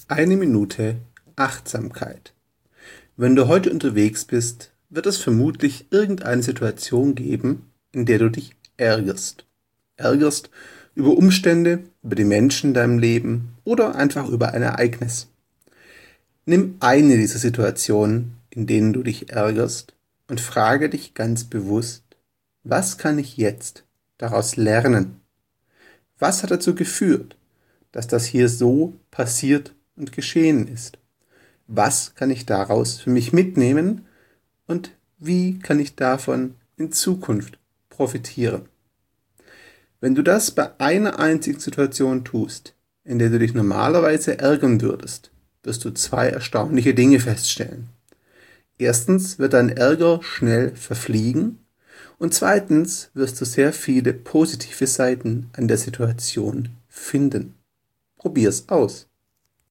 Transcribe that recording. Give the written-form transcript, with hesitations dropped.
Eine Minute Achtsamkeit. Wenn du heute unterwegs bist, wird es vermutlich irgendeine Situation geben, in der du dich ärgerst. Ärgerst über Umstände, über die Menschen in deinem Leben oder einfach über ein Ereignis. Nimm eine dieser Situationen, in denen du dich ärgerst, und frage dich ganz bewusst: Was kann ich jetzt daraus lernen? Was hat dazu geführt, dass das hier so passiert und geschehen ist? Was kann ich daraus für mich mitnehmen und wie kann ich davon in Zukunft profitieren? Wenn du das bei einer einzigen Situation tust, in der du dich normalerweise ärgern würdest, wirst du zwei erstaunliche Dinge feststellen. Erstens wird dein Ärger schnell verfliegen und zweitens wirst du sehr viele positive Seiten an der Situation finden. Probier's aus.